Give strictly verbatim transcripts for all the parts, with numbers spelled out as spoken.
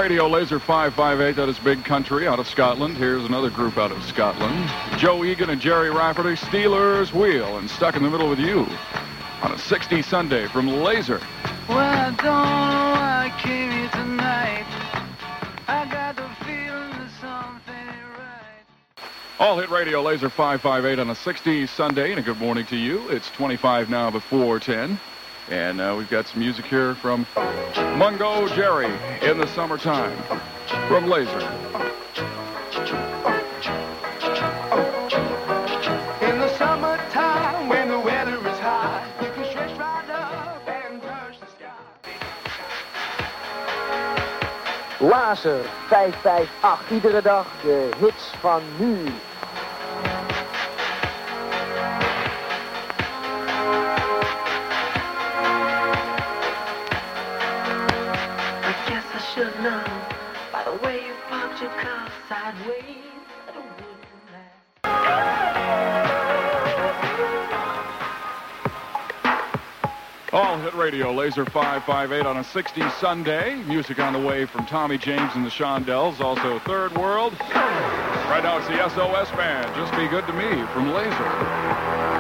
Radio, Laser five five eight, that is Big Country out of Scotland. Here's another group out of Scotland. Joe Egan and Jerry Rafferty, Steelers Wheel, and Stuck in the Middle with You on a sixty Sunday from Laser. Well, I don't know why I came here tonight. I got the feeling that something ain't right. All Hit Radio, Laser five five eight on a sixty Sunday, and a good morning to you. It's twenty-five now before ten. And uh, we've got some music here from Mungo Jerry, In the Summertime, from Laser. In the summertime, when the weather is high, you can stretch right up and touch the sky. Laser vijf vijf acht, iedere dag de hits van nu. Should know by the way you popped your car sideways that it wouldn't last. All Hit Radio, Laser five five eight on a sixty Sunday. Music on the way from Tommy James and the Shondells. Also Third World. Right now it's the S O S Band, Just Be Good to Me, from Laser.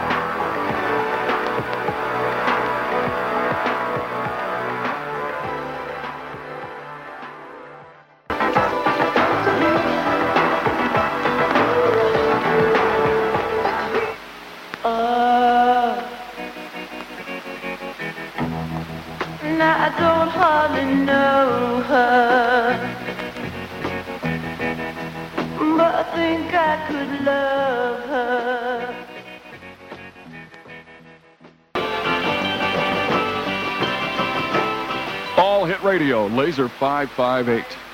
Now I don't hardly know her, but I think I could love her. All Hit Radio, Laser five five eight.